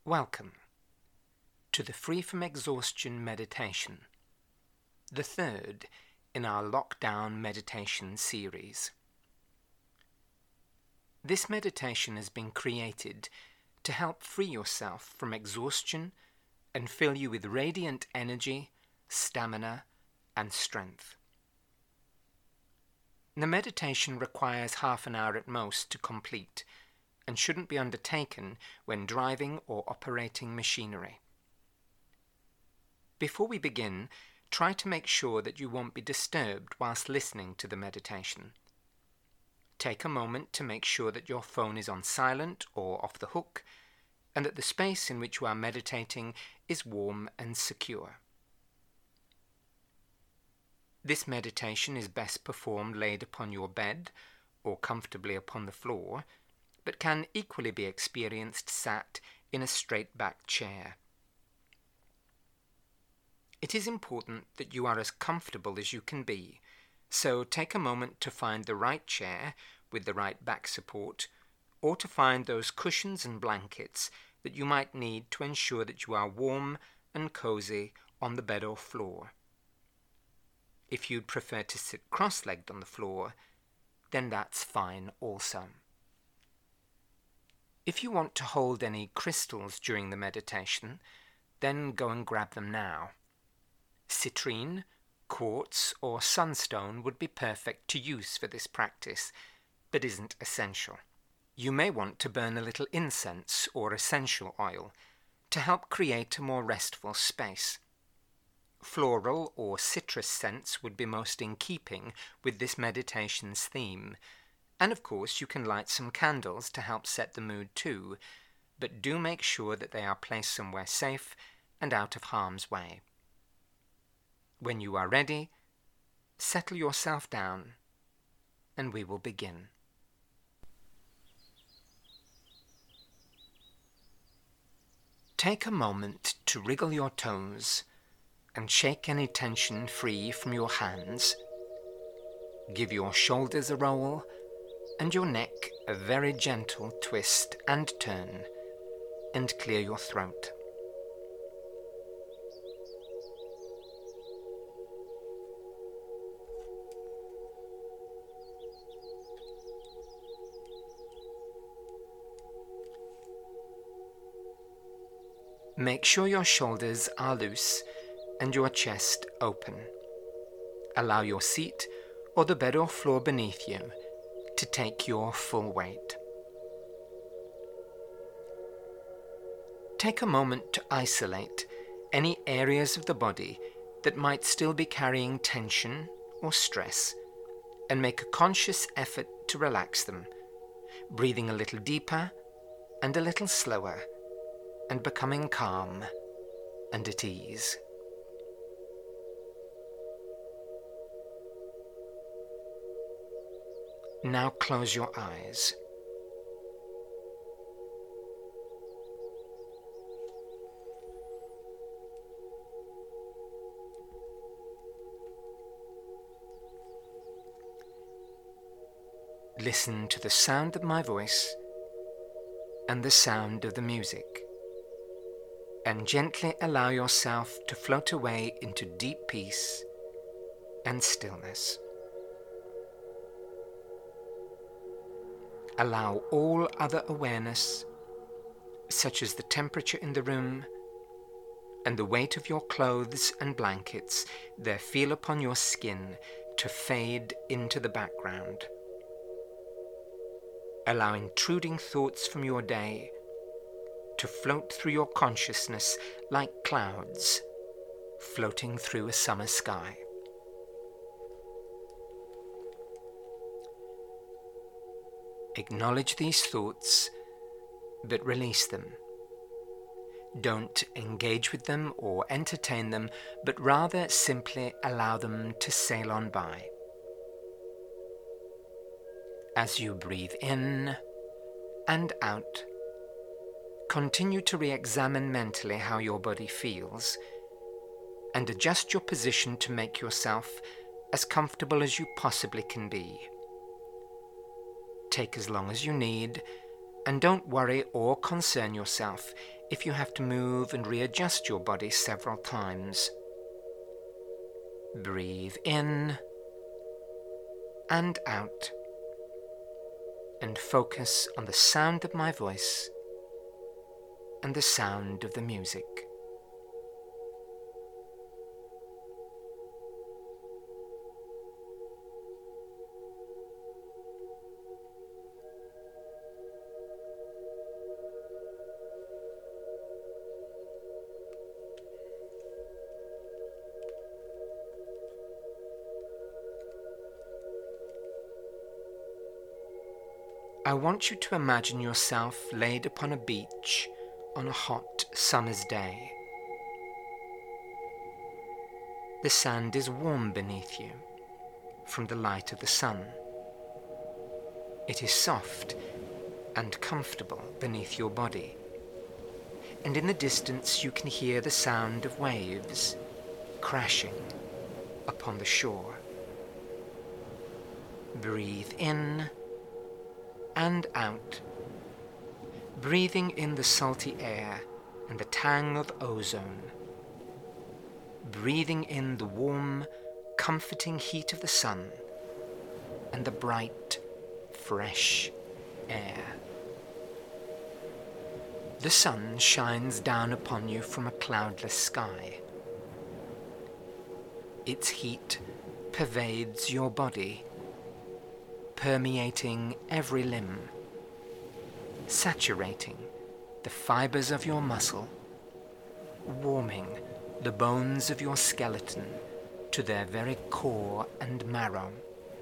Welcome to the Free from Exhaustion meditation, the third in our lockdown meditation series. This meditation has been created to help free yourself from exhaustion and fill you with radiant energy, stamina, and strength. The meditation requires half an hour at most to complete and shouldn't be undertaken when driving or operating machinery. Before we begin, try to make sure that you won't be disturbed whilst listening to the meditation. Take a moment to make sure that your phone is on silent or off the hook, and that the space in which you are meditating is warm and secure. This meditation is best performed laid upon your bed or comfortably upon the floor, but can equally be experienced sat in a straight-backed chair. It is important that you are as comfortable as you can be, so take a moment to find the right chair with the right back support, or to find those cushions and blankets that you might need to ensure that you are warm and cozy on the bed or floor. If you'd prefer to sit cross-legged on the floor, then that's fine also. If you want to hold any crystals during the meditation, then go and grab them now. Citrine, quartz, or sunstone would be perfect to use for this practice, but isn't essential. You may want to burn a little incense or essential oil to help create a more restful space. Floral or citrus scents would be most in keeping with this meditation's theme, and of course you can light some candles to help set the mood too, but do make sure that they are placed somewhere safe and out of harm's way. When you are ready, settle yourself down and we will begin. Take a moment to wriggle your toes and shake any tension free from your hands. Give your shoulders a roll and your neck a very gentle twist and turn, and clear your throat. Make sure your shoulders are loose and your chest open. Allow your seat or the bed or floor beneath you to take your full weight. Take a moment to isolate any areas of the body that might still be carrying tension or stress, and make a conscious effort to relax them, breathing a little deeper and a little slower, and becoming calm and at ease. Now close your eyes. Listen to the sound of my voice and the sound of the music, and gently allow yourself to float away into deep peace and stillness. Allow all other awareness, such as the temperature in the room and the weight of your clothes and blankets, their feel upon your skin, to fade into the background. Allow intruding thoughts from your day to float through your consciousness like clouds floating through a summer sky. Acknowledge these thoughts, but release them. Don't engage with them or entertain them, but rather simply allow them to sail on by. As you breathe in and out, continue to re-examine mentally how your body feels and adjust your position to make yourself as comfortable as you possibly can be. Take as long as you need, and don't worry or concern yourself if you have to move and readjust your body several times. Breathe in and out, and focus on the sound of my voice and the sound of the music. I want you to imagine yourself laid upon a beach on a hot summer's day. The sand is warm beneath you from the light of the sun. It is soft and comfortable beneath your body, and in the distance you can hear the sound of waves crashing upon the shore. Breathe in and out, breathing in the salty air and the tang of ozone, breathing in the warm, comforting heat of the sun and the bright, fresh air. The sun shines down upon you from a cloudless sky. Its heat pervades your body, permeating every limb, saturating the fibers of your muscle, warming the bones of your skeleton to their very core and marrow.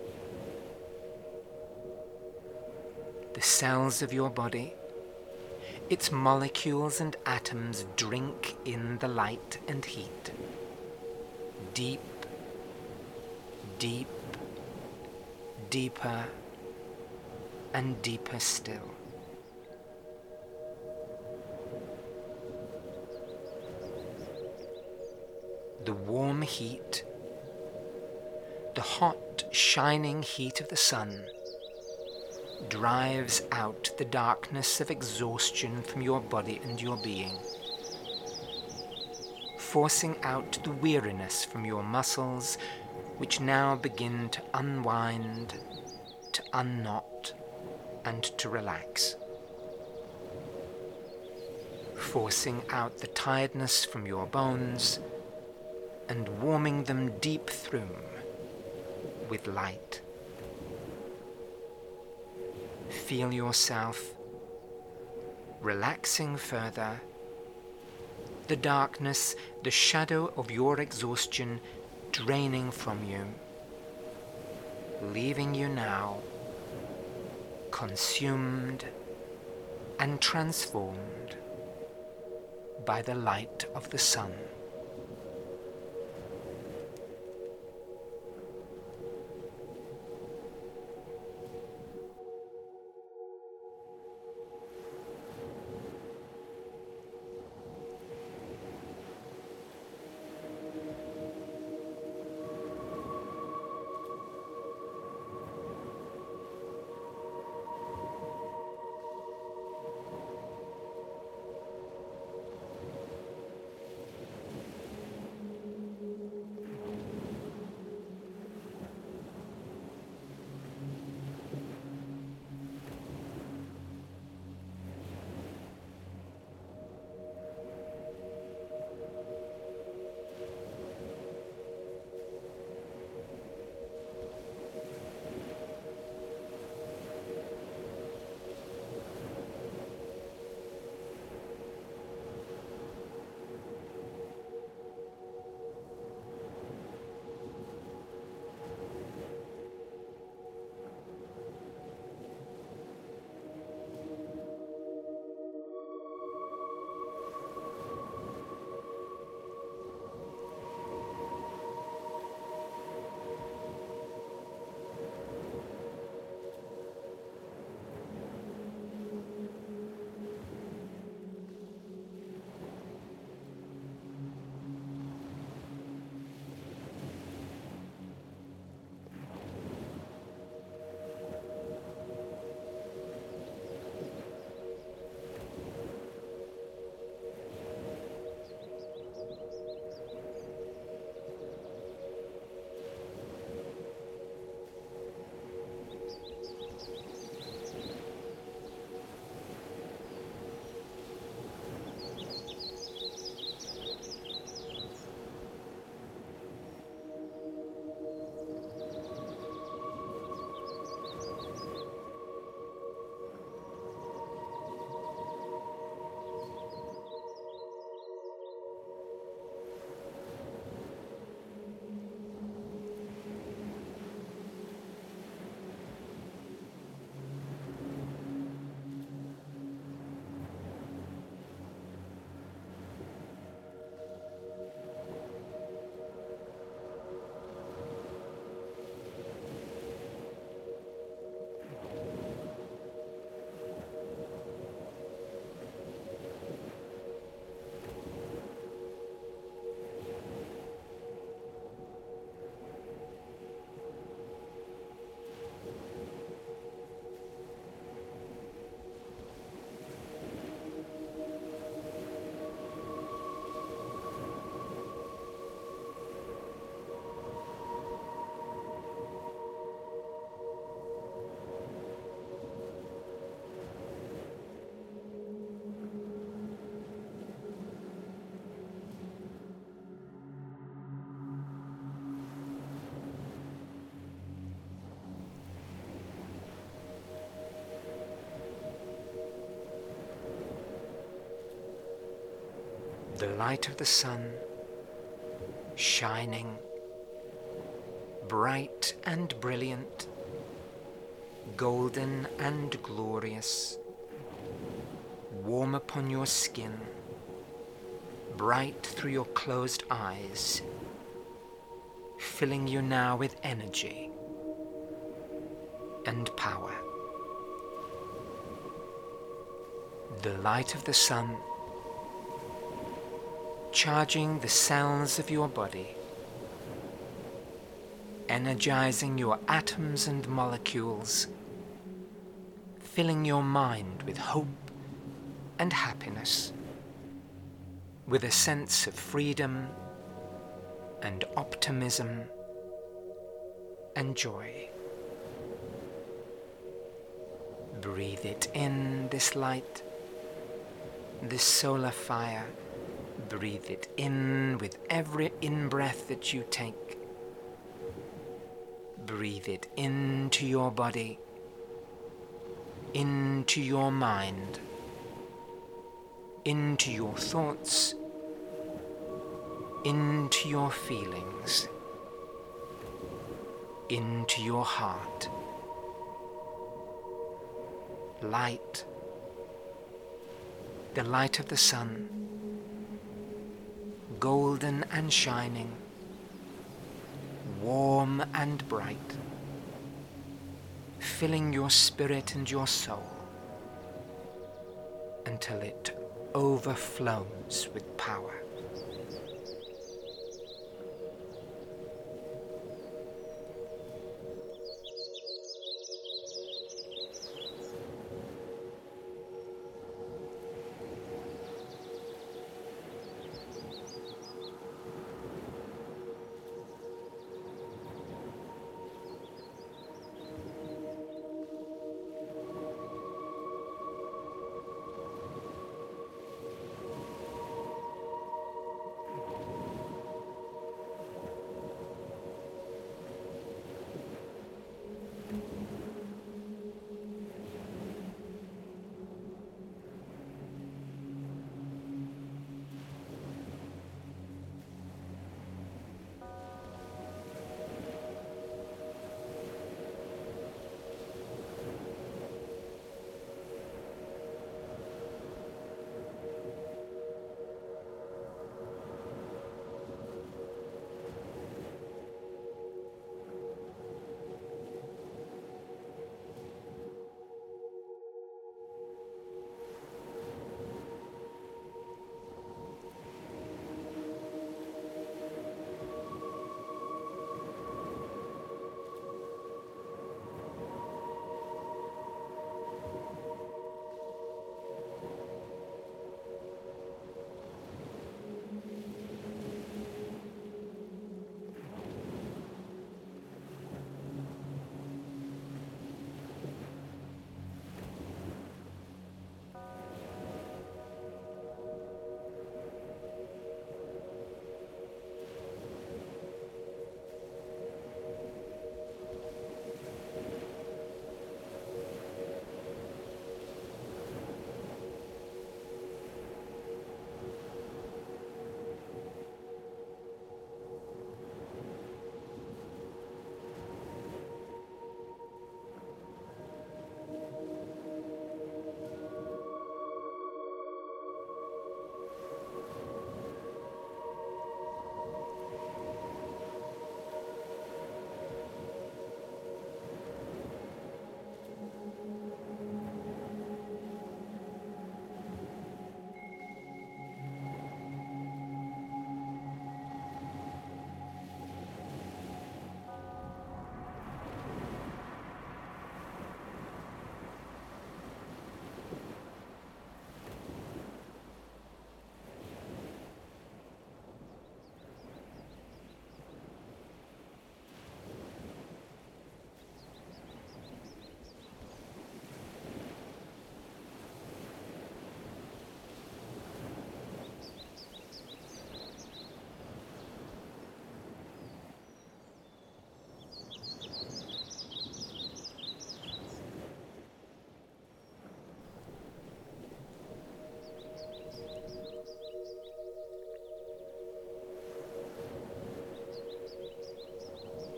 The cells of your body, its molecules and atoms drink in the light and heat. Deep, deep, deeper and deeper still. The warm heat, the hot, shining heat of the sun drives out the darkness of exhaustion from your body and your being, forcing out the weariness from your muscles, which now begin to unwind, to unknot, and to relax, forcing out the tiredness from your bones and warming them deep through with light. Feel yourself relaxing further, the darkness, the shadow of your exhaustion draining from you, leaving you now consumed and transformed by the light of the sun. The light of the sun, shining, bright and brilliant, golden and glorious, warm upon your skin, bright through your closed eyes, filling you now with energy and power. The light of the sun, charging the cells of your body, energizing your atoms and molecules, filling your mind with hope and happiness, with a sense of freedom and optimism and joy. Breathe it in, this light, this solar fire. Breathe it in with every in-breath that you take. Breathe it into your body, into your mind, into your thoughts, into your feelings, into your heart. Light, the light of the sun, golden and shining, warm and bright, filling your spirit and your soul until it overflows with power.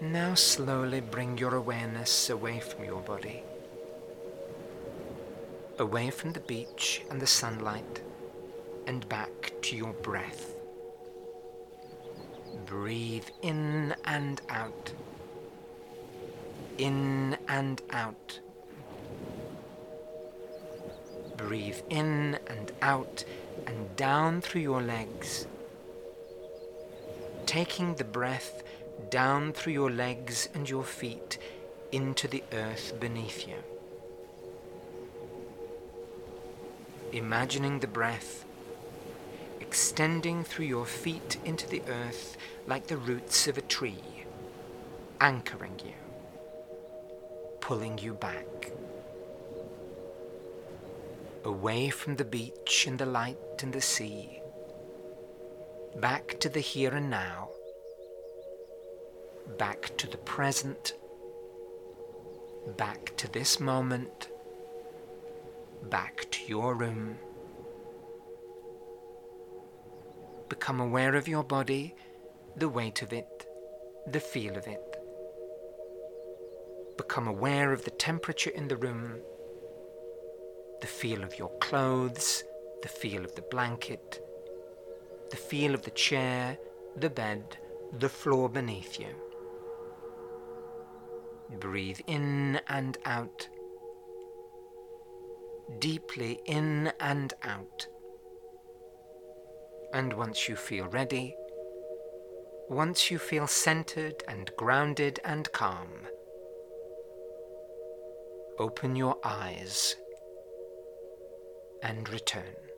Now slowly bring your awareness away from your body, away from the beach and the sunlight, and back to your breath. Breathe in and out, in and out. Breathe in and out and down through your legs, taking the breath down through your legs and your feet into the earth beneath you. Imagining the breath extending through your feet into the earth like the roots of a tree, anchoring you, pulling you back, away from the beach and the light and the sea, back to the here and now, back to the present, back to this moment, back to your room. Become aware of your body, the weight of it, the feel of it. Become aware of the temperature in the room, the feel of your clothes, the feel of the blanket, the feel of the chair, the bed, the floor beneath you. Breathe in and out, deeply in and out. And once you feel ready, once you feel centered and grounded and calm, open your eyes and return.